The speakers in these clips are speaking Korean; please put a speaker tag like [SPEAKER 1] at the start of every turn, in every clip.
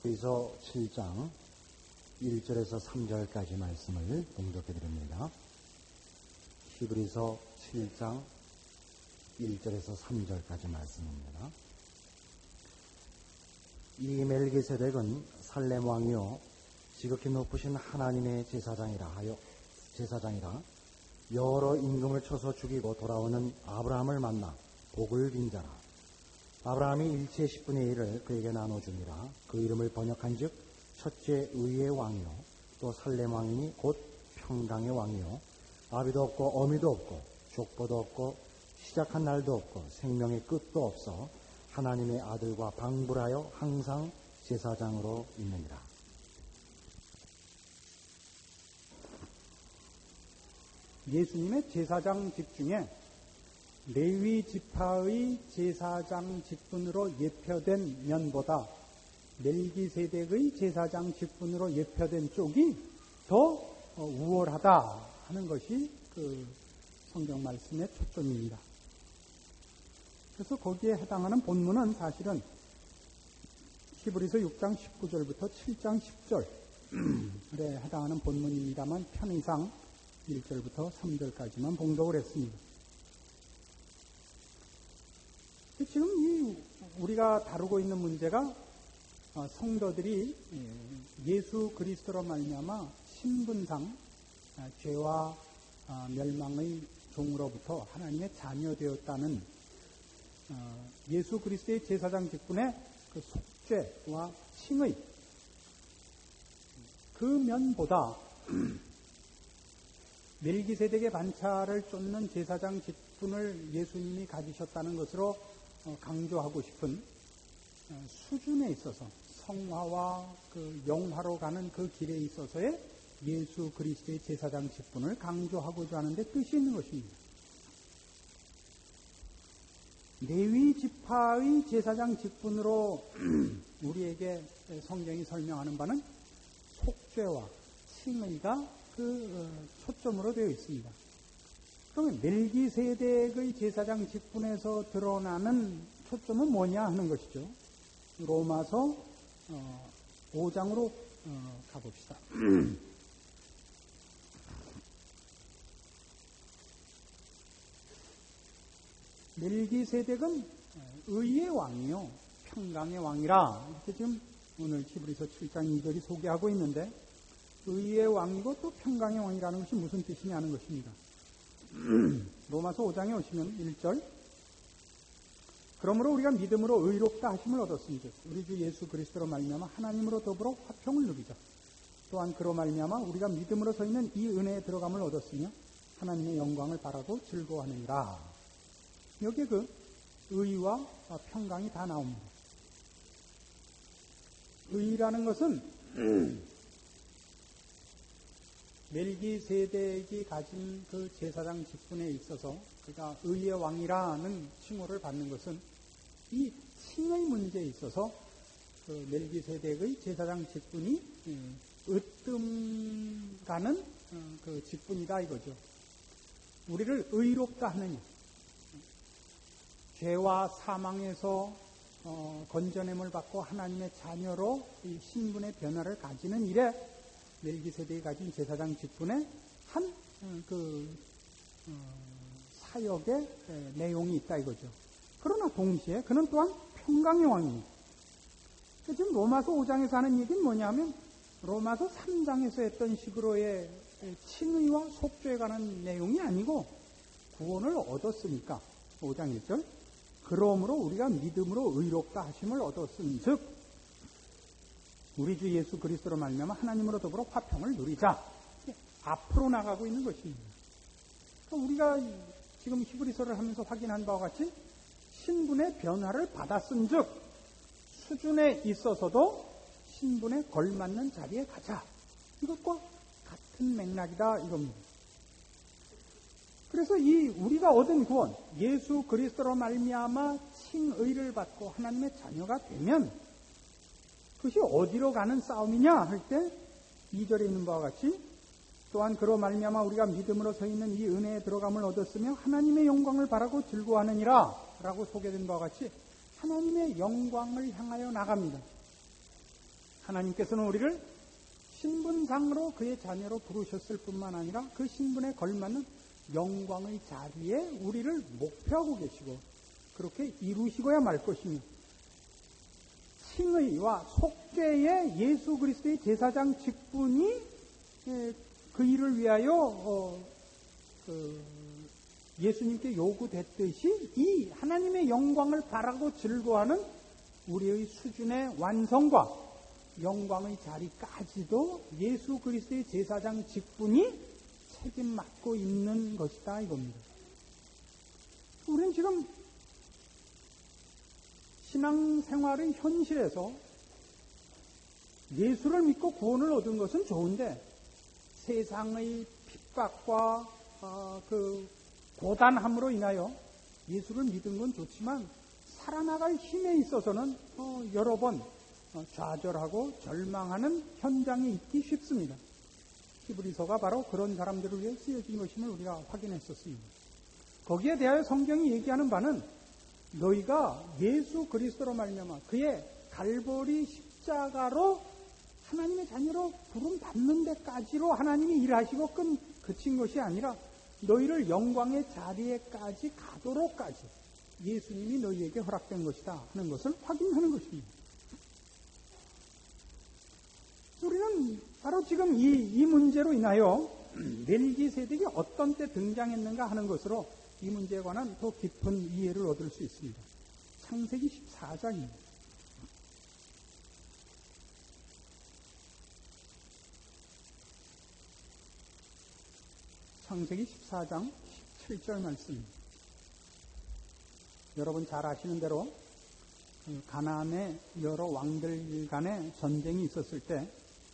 [SPEAKER 1] 히브리서 7장 1절에서 3절까지 말씀을 봉독해 드립니다. 히브리서 7장 1절에서 3절까지 말씀입니다. 이 멜기세덱은 살렘 왕이요 지극히 높으신 하나님의 제사장이라 여러 임금을 쳐서 죽이고 돌아오는 아브라함을 만나 복을 빈 자라. 아브라함이 일체의 10분의 1을 그에게 나눠주니라. 그 이름을 번역한즉 첫째 의의 왕이요 또 살렘 왕이니 곧 평강의 왕이요 아비도 없고 어미도 없고 족보도 없고 시작한 날도 없고 생명의 끝도 없어 하나님의 아들과 방불하여 항상 제사장으로 있느니라.
[SPEAKER 2] 예수님의 제사장직 중에 레위 지파의 제사장 직분으로 예표된 면보다 멜기세덱의 제사장 직분으로 예표된 쪽이 더 우월하다 하는 것이 그 성경 말씀의 초점입니다. 그래서 거기에 해당하는 본문은 사실은 히브리서 6장 19절부터 7장 10절에 해당하는 본문입니다만 편의상 1절부터 3절까지만 봉독을 했습니다. 지금 우리가 다루고 있는 문제가 성도들이 예수 그리스도로 말미암아 신분상 죄와 멸망의 종으로부터 하나님의 자녀되었다는 예수 그리스도의 제사장 직분의 그 속죄와 칭의 그 면보다 멜기세덱의 반차를 쫓는 제사장 직분을 예수님이 가지셨다는 것으로 강조하고 싶은 수준에 있어서 성화와 그 영화로 가는 그 길에 있어서의 예수 그리스도의 제사장 직분을 강조하고자 하는데 뜻이 있는 것입니다. 레위 지파의 제사장 직분으로 우리에게 성경이 설명하는 바는 속죄와 칭의가 그 초점으로 되어 있습니다. 그러면 멜기세덱의 제사장 직분에서 드러나는 초점은 뭐냐 하는 것이죠. 로마서 5장으로 가봅시다. 멜기세덱은 의의 왕이요 평강의 왕이라 이렇게 지금 오늘 히브리서 7장 2절이 소개하고 있는데 의의 왕이고 또 평강의 왕이라는 것이 무슨 뜻이냐 하는 것입니다. 로마서 5장에 오시면 1절 그러므로 우리가 믿음으로 의롭다 하심을 얻었으니 우리 주 예수 그리스도로 말미암아 하나님으로 더불어 화평을 누리자. 또한 그로 말미암아 우리가 믿음으로 서 있는 이 은혜에 들어감을 얻었으며 하나님의 영광을 바라고 즐거워하느니라. 여기에 그 의와 평강이 다 나옵니다. 의라는 것은 멜기세덱이 가진 그 제사장 직분에 있어서 그가 의의 왕이라는 칭호를 받는 것은 이 칭의 문제에 있어서 그 멜기세덱의 제사장 직분이 으뜸가는 그 직분이다 이거죠. 우리를 의롭다 하느냐, 죄와 사망에서 건져냄을 받고 하나님의 자녀로 이 신분의 변화를 가지는 일에 멜기세덱이 가진 제사장 직분에 한 사역의 내용이 있다 이거죠. 그러나 동시에 그는 또한 평강의 왕입니다. 지금 로마서 5장에서 하는 얘기는 뭐냐면 로마서 3장에서 했던 식으로의 칭의와 속죄에 관한 내용이 아니고 구원을 얻었으니까 5장 1절 그러므로 우리가 믿음으로 의롭다 하심을 얻었은즉 우리 주 예수 그리스도로 말미암아 하나님으로 더불어 화평을 누리자. 앞으로 나가고 있는 것입니다. 그러니까 우리가 지금 히브리서를 하면서 확인한 바와 같이 신분의 변화를 받았은즉 수준에 있어서도 신분에 걸맞는 자리에 가자. 이것과 같은 맥락이다 이겁니다. 그래서 이 우리가 얻은 구원, 예수 그리스도로 말미암아 칭의를 받고 하나님의 자녀가 되면 그것이 어디로 가는 싸움이냐 할 때 2절에 있는 바와 같이 또한 그로 말미암아 우리가 믿음으로 서 있는 이 은혜에 들어감을 얻었으며 하나님의 영광을 바라고 즐거워하느니라 라고 소개된 바와 같이 하나님의 영광을 향하여 나갑니다. 하나님께서는 우리를 신분상으로 그의 자녀로 부르셨을 뿐만 아니라 그 신분에 걸맞는 영광의 자리에 우리를 목표하고 계시고 그렇게 이루시고야 말 것이며 칭의와 속죄의 예수 그리스도의 제사장 직분이 그 일을 위하여 예수님께 요구됐듯이 이 하나님의 영광을 바라고 즐거워하는 우리의 수준의 완성과 영광의 자리까지도 예수 그리스도의 제사장 직분이 책임 맡고 있는 것이다 이겁니다. 우리는 지금 신앙생활의 현실에서 예수를 믿고 구원을 얻은 것은 좋은데 세상의 핍박과 그 고단함으로 인하여 예수를 믿은 건 좋지만 살아나갈 힘에 있어서는 여러 번 좌절하고 절망하는 현장에 있기 쉽습니다. 히브리서가 바로 그런 사람들을 위해 쓰여진 것임을 우리가 확인했었습니다. 거기에 대하여 성경이 얘기하는 바는 너희가 예수 그리스도로 말미암아 그의 갈보리 십자가로 하나님의 자녀로 부름 받는 데까지로 하나님이 일하시고 그친 것이 아니라 너희를 영광의 자리에까지 가도록까지 예수님이 너희에게 허락된 것이다 하는 것을 확인하는 것입니다. 우리는 바로 지금 이 문제로 인하여 멜기세덱이 어떤 때 등장했는가 하는 것으로 이 문제에 관한 더 깊은 이해를 얻을 수 있습니다. 창세기 14장입니다. 창세기 14장 17절 말씀입니다. 여러분 잘 아시는 대로 가나안의 여러 왕들 간의 전쟁이 있었을 때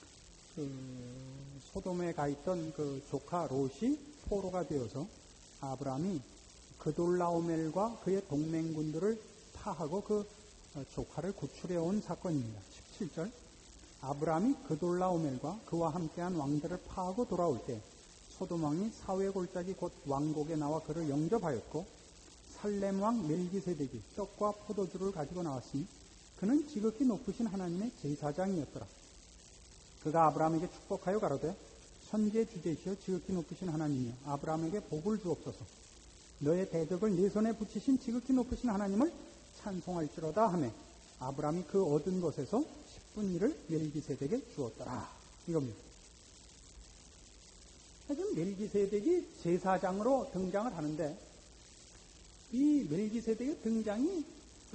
[SPEAKER 2] 소돔에 가 있던 그 조카 롯이 포로가 되어서 아브라함이 그돌라오멜과 그의 동맹군들을 파하고 그 조카를 구출해 온 사건입니다. 17절 아브라함이 그돌라오멜과 그와 함께한 왕들을 파하고 돌아올 때 소돔 왕이 사회 골짜기 곧 왕곡에 나와 그를 영접하였고 살렘 왕 멜기세덱이 떡과 포도주를 가지고 나왔으니 그는 지극히 높으신 하나님의 제사장이었더라. 그가 아브라함에게 축복하여 가로되 천지의 주제시여 지극히 높으신 하나님이여 아브라함에게 복을 주옵소서. 너의 대적을 네 손에 붙이신 지극히 높으신 하나님을 찬송할지로다 하매 아브라함이 그 얻은 것에서 10분 1을 멜기세덱에게 주었더라. 이겁니다. 지금 멜기세덱이 제사장으로 등장을 하는데 이 멜기세덱의 등장이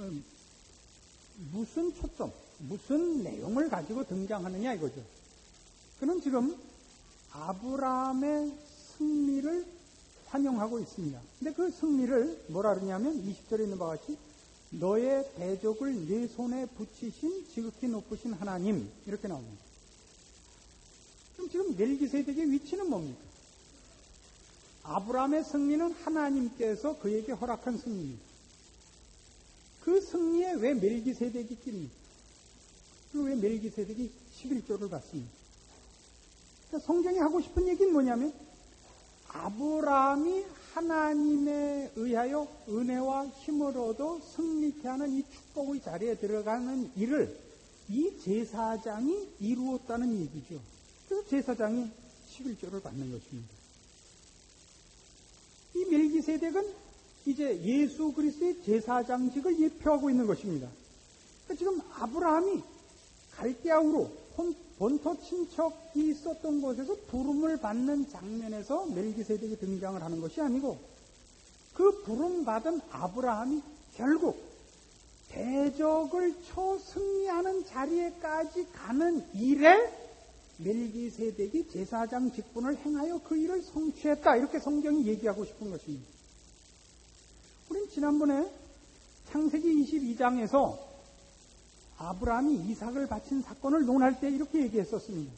[SPEAKER 2] 무슨 초점, 무슨 내용을 가지고 등장하느냐 이거죠. 그는 지금 아브라함의 승리를 환영하고 있습니다. 근데 그 승리를 뭐라 그러냐면 20절에 있는 바와 같이 너의 대적을 네 손에 붙이신 지극히 높으신 하나님 이렇게 나옵니다. 그럼 지금 멜기세덱의 위치는 뭡니까? 아브라함의 승리는 하나님께서 그에게 허락한 승리입니다. 그 승리에 왜 멜기세덱이 낍니까? 그리고 왜 멜기세덱이 11조를 받습니까? 그러니까 성경이 하고 싶은 얘기는 뭐냐면 아브라함이 하나님에 의하여 은혜와 힘을 얻어 승리케 하는 이 축복의 자리에 들어가는 일을 이 제사장이 이루었다는 얘기죠. 그래서 제사장이 11조를 받는 것입니다. 이 멜기세덱은 이제 예수 그리스도의 제사장직을 예표하고 있는 것입니다. 그러니까 지금 아브라함이 갈대아우로 본토 친척이 있었던 곳에서 부름을 받는 장면에서 멜기세덱이 등장을 하는 것이 아니고 그 부름받은 아브라함이 결국 대적을 쳐 승리하는 자리에까지 가는 일에 멜기세덱이 제사장 직분을 행하여 그 일을 성취했다. 이렇게 성경이 얘기하고 싶은 것입니다. 우린 지난번에 창세기 22장에서 아브라함이 이삭을 바친 사건을 논할 때 이렇게 얘기했었습니다.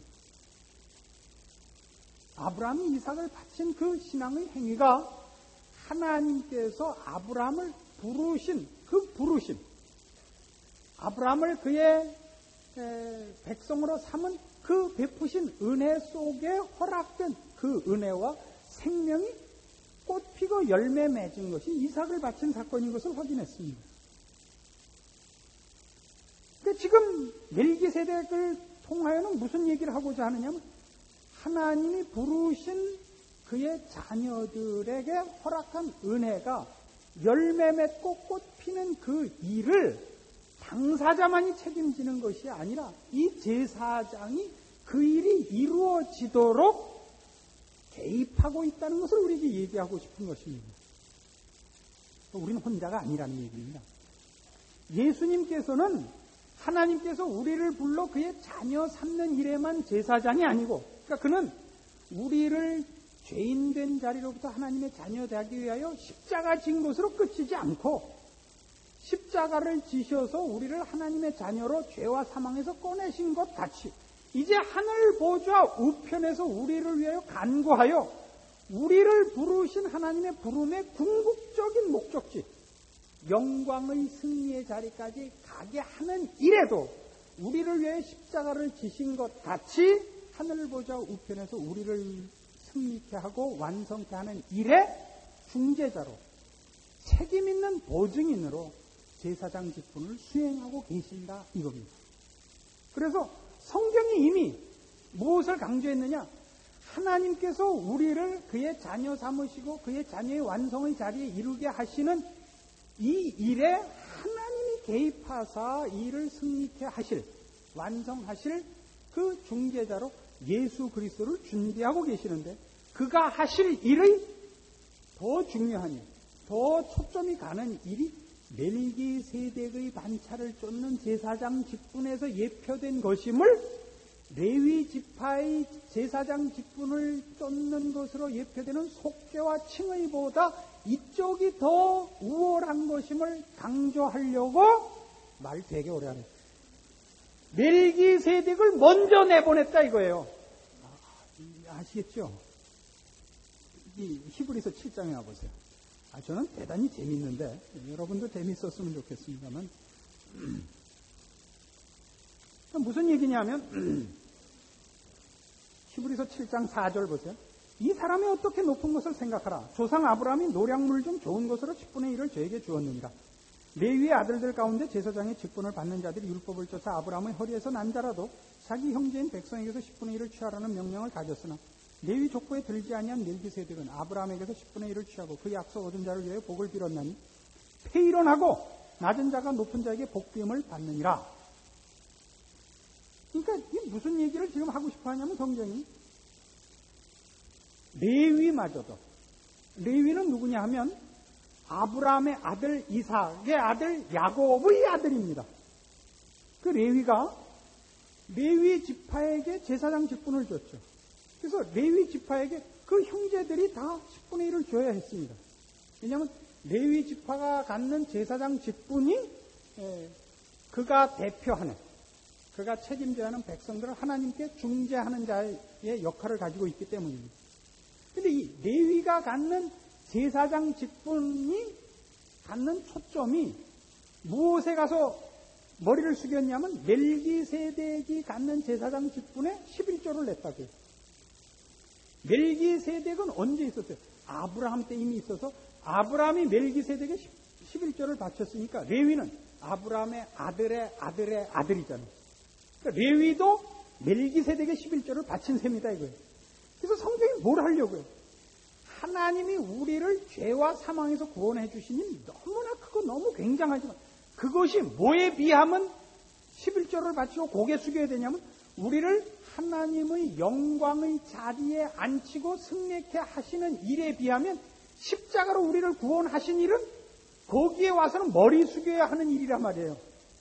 [SPEAKER 2] 아브라함이 이삭을 바친 그 신앙의 행위가 하나님께서 아브라함을 부르신 그 부르심, 아브라함을 그의 백성으로 삼은 그 베푸신 은혜 속에 허락된 그 은혜와 생명이 꽃피고 열매 맺은 것이 이삭을 바친 사건인 것을 확인했습니다. 그러니까 지금 멜기세덱을 통하여는 무슨 얘기를 하고자 하느냐면 하나님이 부르신 그의 자녀들에게 허락한 은혜가 열매 맺고 꽃 피는 그 일을 당사자만이 책임지는 것이 아니라 이 제사장이 그 일이 이루어지도록 개입하고 있다는 것을 우리에게 얘기하고 싶은 것입니다. 우리는 혼자가 아니라는 얘기입니다. 예수님께서는 하나님께서 우리를 불러 그의 자녀 삼는 일에만 제사장이 아니고, 그러니까 그는 우리를 죄인된 자리로부터 하나님의 자녀 되기 위하여 십자가 진 것으로 끝이지 않고 십자가를 지셔서 우리를 하나님의 자녀로 죄와 사망에서 꺼내신 것 같이 이제 하늘 보좌 우편에서 우리를 위하여 간구하여 우리를 부르신 하나님의 부름의 궁극적인 목적지 영광의 승리의 자리까지 가게 하는 일에도 우리를 위해 십자가를 지신 것 같이 하늘 보좌 우편에서 우리를 승리케 하고 완성케 하는 일의 중재자로 책임 있는 보증인으로 제사장 직분을 수행하고 계신다 이겁니다. 그래서 성경이 이미 무엇을 강조했느냐? 하나님께서 우리를 그의 자녀 삼으시고 그의 자녀의 완성의 자리에 이르게 하시는 이 일에 하나님이 개입하사 이 일을 승리케 하실, 완성하실 그 중재자로 예수 그리스도를 준비하고 계시는데 그가 하실 일의 더 중요한 일, 더 초점이 가는 일이 멜기세덱의 반차를 쫓는 제사장 직분에서 예표된 것임을 레위 지파의 제사장 직분을 쫓는 것으로 예표되는 속죄와 칭의보다 이쪽이 더 우월한 것임을 강조하려고 말 되게 오래 하네. 멜기세덱을 먼저 내보냈다 이거예요. 아시겠죠? 이 히브리서 7장에 와보세요. 저는 대단히 재밌는데 여러분도 재밌었으면 좋겠습니다만 무슨 얘기냐면 히브리서 7장 4절 보세요. 이 사람이 어떻게 높은 것을 생각하라. 조상 아브라함이 노량물 중 좋은 것으로 10분의 1을 저에게 주었느니라. 레위의 아들들 가운데 제사장의 직분을 받는 자들이 율법을 쫓아 아브라함의 허리에서 난 자라도 자기 형제인 백성에게서 10분의 1을 취하라는 명령을 가졌으나 레위 족보에 들지 아니한 멜기세덱은 아브라함에게서 10분의 1을 취하고 그 약속 얻은 자를 위하여 복을 빌었나니 폐일원하고 낮은 자가 높은 자에게 복비움을 받느니라. 그러니까 이게 무슨 얘기를 지금 하고 싶어 하냐면 성경이 레위마저도, 레위는 누구냐 하면 아브라함의 아들 이삭의 아들 야곱의 아들입니다. 그 레위가 레위 지파에게 제사장 직분을 줬죠. 그래서 레위 지파에게 그 형제들이 다 10분의 1을 줘야 했습니다. 왜냐하면 레위 지파가 갖는 제사장 직분이 그가 대표하는, 그가 책임져야 하는 백성들을 하나님께 중재하는 자의 역할을 가지고 있기 때문입니다. 그런데 이 레위가 갖는 제사장 직분이 갖는 초점이 무엇에 가서 머리를 숙였냐면 멜기세덱이 갖는 제사장 직분에 11조를 냈다고요. 멜기세덱은 언제 있었어요? 아브라함 때 이미 있어서 아브라함이 멜기세덱에 11조를 바쳤으니까 레위는 아브라함의 아들의 아들의 아들이잖아요. 그러니까 레위도 멜기세덱에 11조를 바친 셈이다 이거예요. 그래서 성경이 뭘 하려고요? 하나님이 우리를 죄와 사망에서 구원해 주시니 너무나 크고 너무 굉장하지만 그것이 뭐에 비하면 11조를 바치고 고개 숙여야 되냐면 우리를 하나님의 영광의 자리에 앉히고 승리케 하시는 일에 비하면 십자가로 우리를 구원하신 일은 거기에 와서는 머리 숙여야 하는 일이란 말이에요.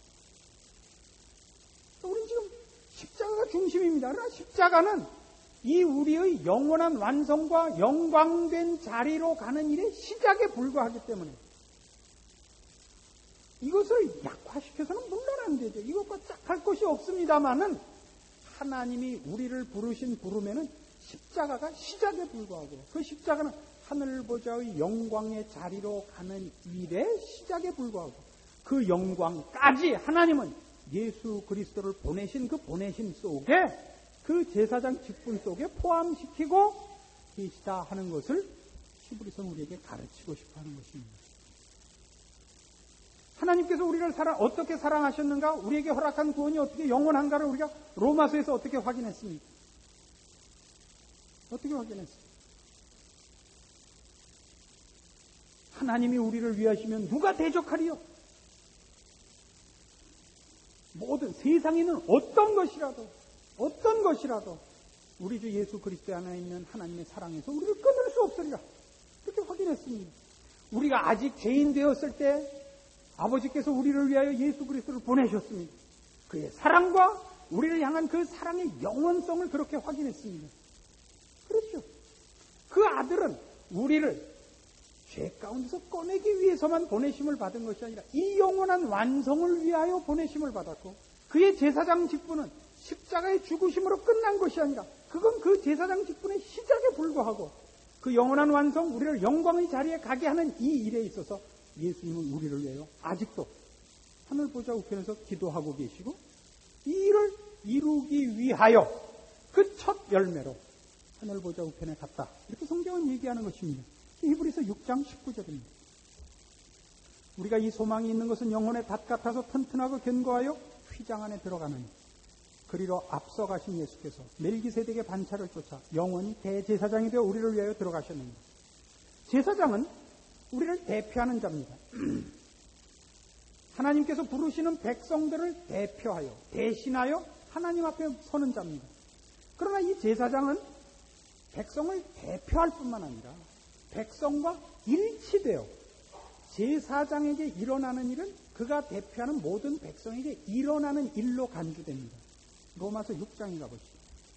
[SPEAKER 2] 우리는 지금 십자가가 중심입니다. 그러나 십자가는 이 우리의 영원한 완성과 영광된 자리로 가는 일의 시작에 불과하기 때문에 이것을 약화시켜서는 물론 안 되죠. 이것과 짝할 것이 없습니다만은 하나님이 우리를 부르신 부름에는 십자가가 시작에 불과하고 그 십자가는 하늘보좌의 영광의 자리로 가는 일의 시작에 불과하고 그 영광까지 하나님은 예수 그리스도를 보내신 그 보내심 속에 그 제사장 직분 속에 포함시키고 계시다 하는 것을 히브리서는 우리에게 가르치고 싶어 하는 것입니다. 하나님께서 우리를 어떻게 사랑하셨는가, 우리에게 허락한 구원이 어떻게 영원한가를 우리가 로마서에서 어떻게 확인했습니까? 어떻게 확인했습니까? 하나님이 우리를 위하시면 누가 대적하리요? 모든 세상에 있는 어떤 것이라도 우리 주 예수 그리스도 안에 있는 하나님의 사랑에서 우리를 끊을 수 없으리라. 그렇게 확인했습니다. 우리가 아직 죄인 되었을 때 아버지께서 우리를 위하여 예수 그리스도를 보내셨습니다. 그의 사랑과 우리를 향한 그 사랑의 영원성을 그렇게 확인했습니다. 그렇죠. 그 아들은 우리를 죄 가운데서 꺼내기 위해서만 보내심을 받은 것이 아니라 이 영원한 완성을 위하여 보내심을 받았고, 그의 제사장 직분은 십자가의 죽으심으로 끝난 것이 아니라 그건 그 제사장 직분의 시작에 불과하고, 그 영원한 완성, 우리를 영광의 자리에 가게 하는 이 일에 있어서 예수님은 우리를 위하여 아직도 하늘 보좌 우편에서 기도하고 계시고, 이 일을 이루기 위하여 그 첫 열매로 하늘 보좌 우편에 갔다. 이렇게 성경은 얘기하는 것입니다. 히브리서 6장 19절입니다. 우리가 이 소망이 있는 것은 영혼의 닷 같아서 튼튼하고 견고하여 휘장 안에 들어가느니, 그리로 앞서가신 예수께서 멜기세덱의 반차를 쫓아 영원히 대제사장이 되어 우리를 위하여 들어가셨습니다. 제사장은 우리를 대표하는 자입니다. 하나님께서 부르시는 백성들을 대표하여, 대신하여 하나님 앞에 서는 자입니다. 그러나 이 제사장은 백성을 대표할 뿐만 아니라 백성과 일치되어 제사장에게 일어나는 일은 그가 대표하는 모든 백성에게 일어나는 일로 간주됩니다. 로마서 6장에 가보시죠.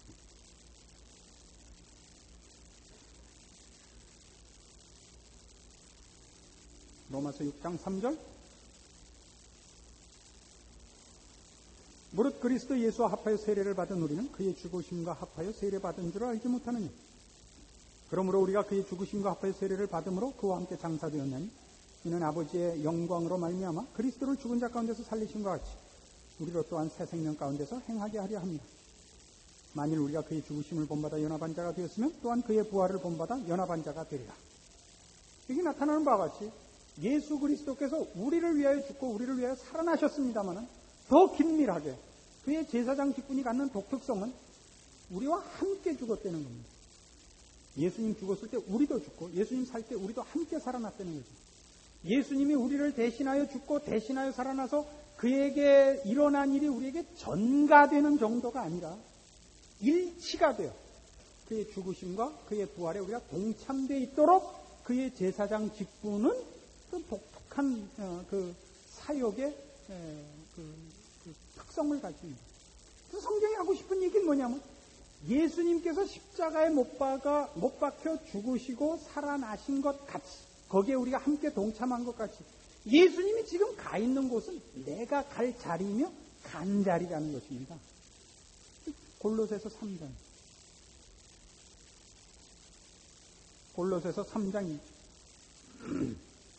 [SPEAKER 2] 로마서 6장 3절. 무릇 그리스도 예수와 합하여 세례를 받은 우리는 그의 죽으심과 합하여 세례받은 줄 알지 못하느냐. 그러므로 우리가 그의 죽으심과 합하여 세례를 받음으로 그와 함께 장사되었나니, 이는 아버지의 영광으로 말미암아 그리스도를 죽은 자 가운데서 살리심과 같이 우리로 또한 새 생명 가운데서 행하게 하려 합니다. 만일 우리가 그의 죽으심을 본받아 연합한 자가 되었으면 또한 그의 부활을 본받아 연합한 자가 되리라. 여기 나타나는 바와 같이 예수 그리스도께서 우리를 위하여 죽고 우리를 위하여 살아나셨습니다마는 더 긴밀하게 그의 제사장 직분이 갖는 독특성은 우리와 함께 죽었다는 겁니다. 예수님 죽었을 때 우리도 죽고, 예수님 살 때 우리도 함께 살아났다는 거죠. 예수님이 우리를 대신하여 죽고 대신하여 살아나서 그에게 일어난 일이 우리에게 전가되는 정도가 아니라 일치가 되어 그의 죽으심과 그의 부활에 우리가 동참되어 있도록 그의 제사장 직분은 그 독특한 그 사역의 그 특성을 가집니다. 그래서 성경이 하고 싶은 얘기는 뭐냐면, 예수님께서 십자가에 못 박혀 죽으시고 살아나신 것 같이, 거기에 우리가 함께 동참한 것 같이, 예수님이 지금 가 있는 곳은 내가 갈 자리이며 간 자리라는 것입니다. 골로새서 3장. 골로새서 3장 2절.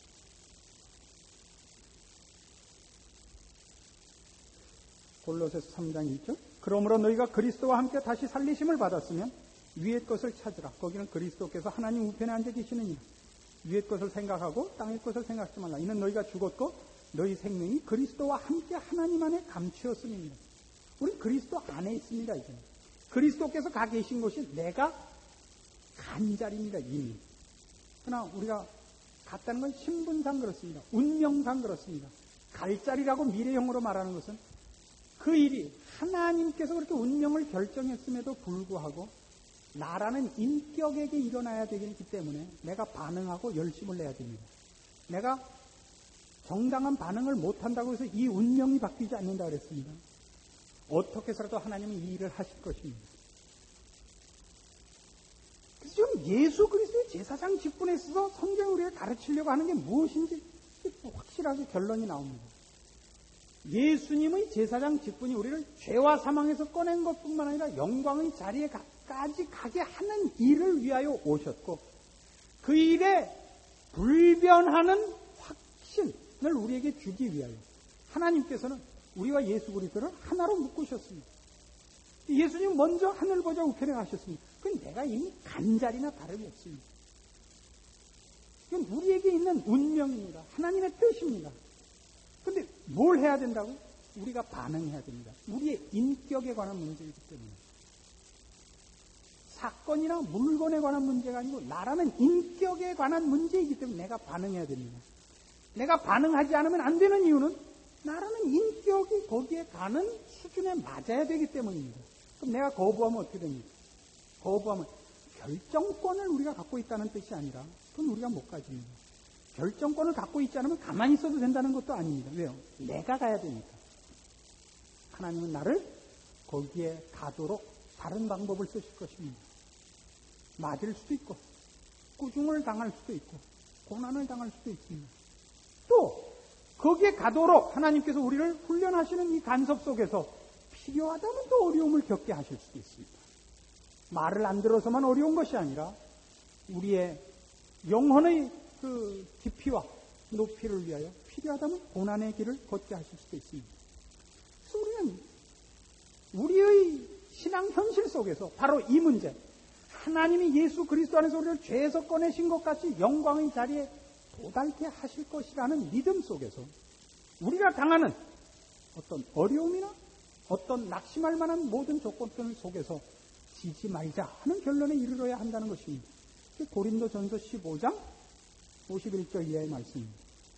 [SPEAKER 2] 골로새서 3장 1절. 그러므로 너희가 그리스도와 함께 다시 살리심을 받았으면 위의 것을 찾으라. 거기는 그리스도께서 하나님 우편에 앉아 계시느니라. 위의 것을 생각하고 땅의 것을 생각하지 말라. 이는 너희가 죽었고 너희 생명이 그리스도와 함께 하나님 안에 감추었음입니다. 우리 그리스도 안에 있습니다. 이제 그리스도께서 가 계신 곳이 내가 간 자리입니다. 이미. 그러나 우리가 갔다는 건 신분상 그렇습니다. 운명상 그렇습니다. 갈 자리라고 미래형으로 말하는 것은 그 일이 하나님께서 그렇게 운명을 결정했음에도 불구하고 나라는 인격에게 일어나야 되기 때문에 내가 반응하고 열심을 내야 됩니다. 내가 정당한 반응을 못한다고 해서 이 운명이 바뀌지 않는다 그랬습니다. 어떻게 해서라도 하나님은 이 일을 하실 것입니다. 그래서 지금 예수 그리스도의 제사장 직분에 있어서 성경이 우리를 가르치려고 하는 게 무엇인지 확실하게 결론이 나옵니다. 예수님의 제사장 직분이 우리를 죄와 사망에서 꺼낸 것뿐만 아니라 영광의 자리에까지 가게 하는 일을 위하여 오셨고, 그 일에 불변하는 확신을 우리에게 주기 위하여 하나님께서는 우리와 예수 그리스도를 하나로 묶으셨습니다. 예수님 먼저 하늘 보좌 우편에 가셨습니다. 그건 내가 이미 간 자리나 다름이 없습니다. 이건 우리에게 있는 운명입니다. 하나님의 뜻입니다. 근데 뭘 해야 된다고? 우리가 반응해야 됩니다. 우리의 인격에 관한 문제이기 때문에. 사건이나 물건에 관한 문제가 아니고 나라는 인격에 관한 문제이기 때문에 내가 반응해야 됩니다. 내가 반응하지 않으면 안 되는 이유는 나라는 인격이 거기에 가는 수준에 맞아야 되기 때문입니다. 그럼 내가 거부하면 어떻게 됩니까? 거부하면 결정권을 우리가 갖고 있다는 뜻이 아니라 그건 우리가 못 가집니다. 결정권을 갖고 있지 않으면 가만히 있어도 된다는 것도 아닙니다. 왜요? 내가 가야 되니까. 하나님은 나를 거기에 가도록 다른 방법을 쓰실 것입니다. 맞을 수도 있고 꾸중을 당할 수도 있고 고난을 당할 수도 있습니다. 또 거기에 가도록 하나님께서 우리를 훈련하시는 이 간섭 속에서 필요하다면 또 어려움을 겪게 하실 수도 있습니다. 말을 안 들어서만 어려운 것이 아니라 우리의 영혼의 그 깊이와 높이를 위하여 필요하다면 고난의 길을 걷게 하실 수도 있습니다. 그래서 우리는 우리의 신앙 현실 속에서 바로 이 문제, 하나님이 예수 그리스도 안에서 우리를 죄에서 꺼내신 것 같이 영광의 자리에 도달케 하실 것이라는 믿음 속에서 우리가 당하는 어떤 어려움이나 어떤 낙심할 만한 모든 조건들 속에서 지지 말자 하는 결론에 이르러야 한다는 것입니다. 고린도전서 15장 51절 이하의 말씀입니다.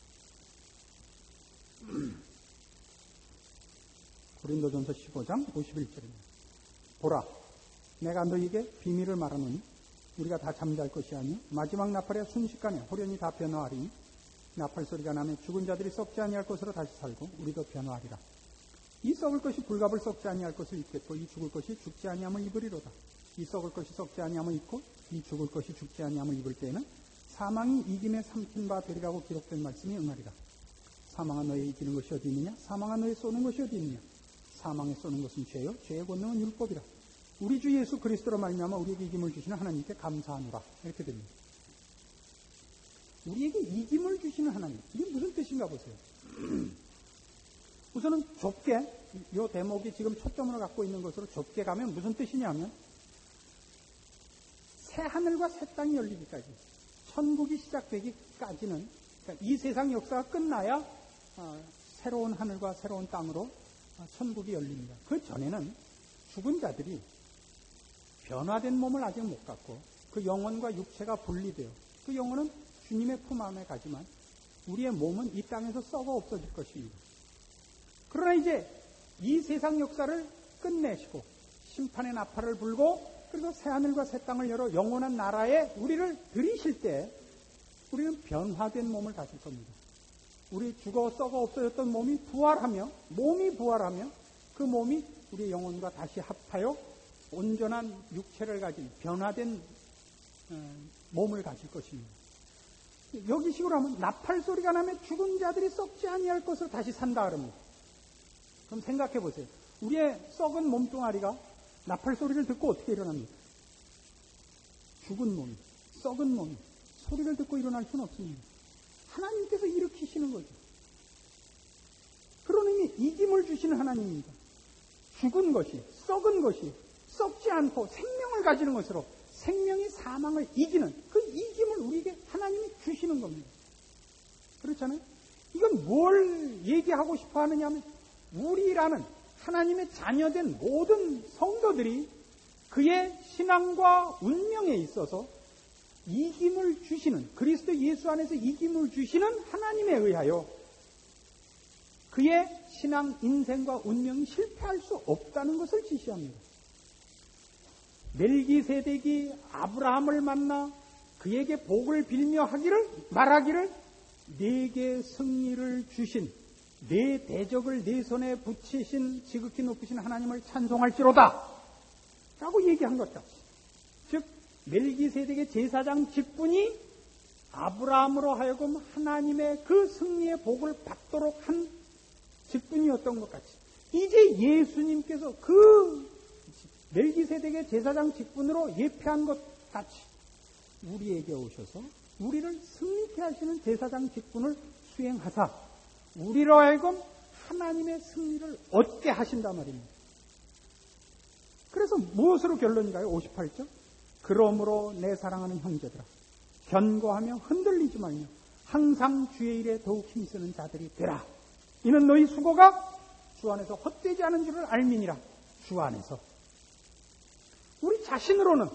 [SPEAKER 2] 고린도전서 15장 51절입니다. 보라, 내가 너희에게 비밀을 말하노니 우리가 다 잠잘 것이 아니요 마지막 나팔에 순식간에 호련히 다 변화하리니 나팔 소리가 나면 죽은 자들이 썩지 아니할 것으로 다시 살고 우리도 변화하리라. 이 썩을 것이 불갑을 썩지 아니할 것을 입겠고 이 죽을 것이 죽지 아니함을 입으리로다. 이 썩을 것이 썩지 아니함을 입고 이 죽을 것이 죽지 아니함을 입을 때에는 사망이 이김에 삼킨 바 되리라고 기록된 말씀이 응하리라. 사망아 너의 이기는 것이 어디 있느냐? 사망아 너의 쏘는 것이 어디 있느냐? 사망에 쏘는 것은 죄요 죄의 권능은 율법이라. 우리 주 예수 그리스도로 말미암아 우리에게 이김을 주시는 하나님께 감사하노라. 이렇게 됩니다. 우리에게 이김을 주시는 하나님, 이게 무슨 뜻인가 보세요. 우선은 좁게, 이 대목이 지금 초점으로 갖고 있는 것으로 좁게 가면 무슨 뜻이냐면 새 하늘과 새 땅이 열리기까지, 천국이 시작되기까지는, 그러니까 이 세상 역사가 끝나야 새로운 하늘과 새로운 땅으로 천국이 열립니다. 그 전에는 죽은 자들이 변화된 몸을 아직 못 갖고 그 영혼과 육체가 분리돼요. 그 영혼은 주님의 품 안에 가지만 우리의 몸은 이 땅에서 썩어 없어질 것입니다. 그러나 이제 이 세상 역사를 끝내시고 심판의 나팔을 불고 그리고 새하늘과 새 땅을 열어 영원한 나라에 우리를 들이실 때 우리는 변화된 몸을 가질 겁니다. 우리 죽어 썩어 없어졌던 몸이 부활하며 그 몸이 우리의 영혼과 다시 합하여 온전한 육체를 가진 변화된 몸을 가질 것입니다. 여기 식으로 하면 나팔 소리가 나면 죽은 자들이 썩지 아니할 것으로 다시 산다 그럽니다. 그럼 생각해 보세요. 우리의 썩은 몸뚱아리가 나팔 소리를 듣고 어떻게 일어납니까? 죽은 몸이, 썩은 몸이 소리를 듣고 일어날 수는 없습니다. 하나님께서 일으키시는 거죠. 그런 의미 이김을 주시는 하나님입니다. 죽은 것이, 썩은 것이 썩지 않고 생명을 가지는 것으로 생명이 사망을 이기는 그 이김을 우리에게 하나님이 주시는 겁니다. 그렇잖아요? 이건 뭘 얘기하고 싶어 하느냐 하면 우리라는 하나님의 자녀된 모든 성도들이 그의 신앙과 운명에 있어서 이김을 주시는, 그리스도 예수 안에서 이김을 주시는 하나님에 의하여 그의 신앙, 인생과 운명이 실패할 수 없다는 것을 지시합니다. 멜기세덱이 아브라함을 만나 그에게 복을 빌며 말하기를 내게 승리를 주신, 내 대적을 내 손에 붙이신 지극히 높으신 하나님을 찬송할지로다 라고 얘기한 것 같습니다. 즉 멜기세덱의 제사장 직분이 아브라함으로 하여금 하나님의 그 승리의 복을 받도록 한 직분이었던 것 같이 이제 예수님께서 그 멜기세덱의 제사장 직분으로 예표한 것 같이 우리에게 오셔서 우리를 승리케 하시는 제사장 직분을 수행하사 우리로 하여금 하나님의 승리를 얻게 하신단 말입니다. 그래서 무엇으로 결론인가요? 58절. 그러므로 내 사랑하는 형제들아 견고하며 흔들리지 말며 항상 주의 일에 더욱 힘쓰는 자들이 되라. 이는 너희 수고가 주 안에서 헛되지 않은 줄을 알미니라. 주 안에서. 우리 자신으로는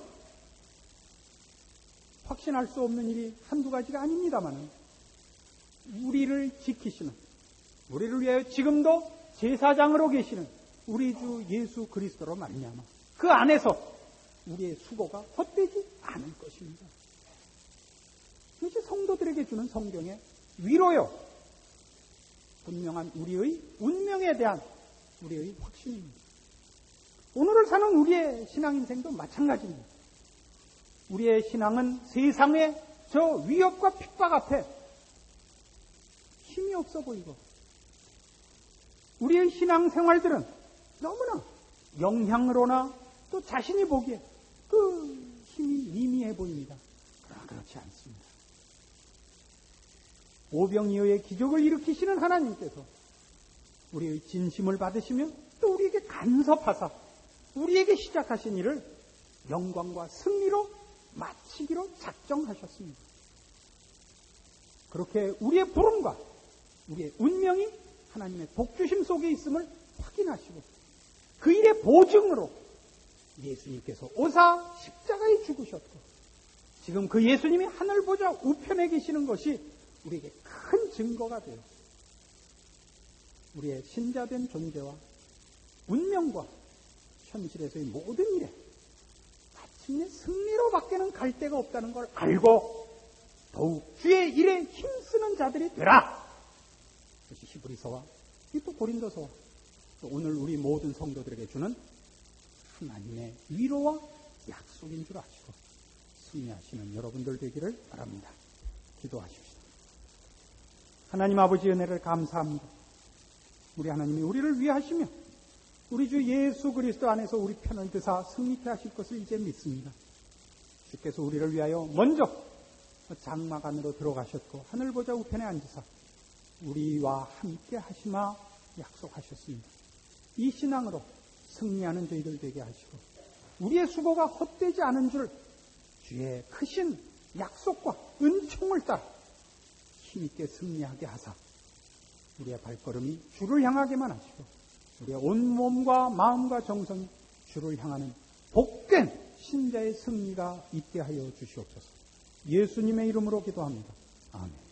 [SPEAKER 2] 확신할 수 없는 일이 한두 가지가 아닙니다만 우리를 지키시는, 우리를 위하여 지금도 제사장으로 계시는 우리 주 예수 그리스도로 말미암아 그 안에서 우리의 수고가 헛되지 않을 것입니다. 이것이 성도들에게 주는 성경의 위로요. 분명한 우리의 운명에 대한 우리의 확신입니다. 오늘을 사는 우리의 신앙인생도 마찬가지입니다. 우리의 신앙은 세상의 저 위협과 핍박 앞에 힘이 없어 보이고 우리의 신앙생활들은 너무나 영향으로나 또 자신이 보기에 그 힘이 미미해 보입니다. 그러나 그렇지 않습니다. 오병이어의 기적을 일으키시는 하나님께서 우리의 진심을 받으시며 또 우리에게 간섭하사 우리에게 시작하신 일을 영광과 승리로 마치기로 작정하셨습니다. 그렇게 우리의 부름과 우리의 운명이 하나님의 복주심 속에 있음을 확인하시고 그 일의 보증으로 예수님께서 오사 십자가에 죽으셨고 지금 그 예수님이 하늘 보좌 우편에 계시는 것이 우리에게 큰 증거가 되어 우리의 신자된 존재와 운명과 현실에서의 모든 일에 마침내 승리로 밖에는 갈 데가 없다는 걸 알고 더욱 주의 일에 힘쓰는 자들이 되라. 그것이 히브리서와 또 고린도서와 또 오늘 우리 모든 성도들에게 주는 하나님의 위로와 약속인 줄 아시고 승리하시는 여러분들 되기를 바랍니다. 기도하십시다. 하나님 아버지 은혜를 감사합니다. 우리 하나님이 우리를 위하시며 우리 주 예수 그리스도 안에서 우리 편을 드사 승리케 하실 것을 이제 믿습니다. 주께서 우리를 위하여 먼저 장막 안으로 들어가셨고 하늘 보좌 우편에 앉으사 우리와 함께 하시마 약속하셨습니다. 이 신앙으로 승리하는 저희들 되게 하시고 우리의 수고가 헛되지 않은 줄 주의 크신 약속과 은총을 따라 힘있게 승리하게 하사 우리의 발걸음이 주를 향하게만 하시고 우리의 온몸과 마음과 정성이 주를 향하는 복된 신자의 승리가 있게 하여 주시옵소서. 예수님의 이름으로 기도합니다. 아멘.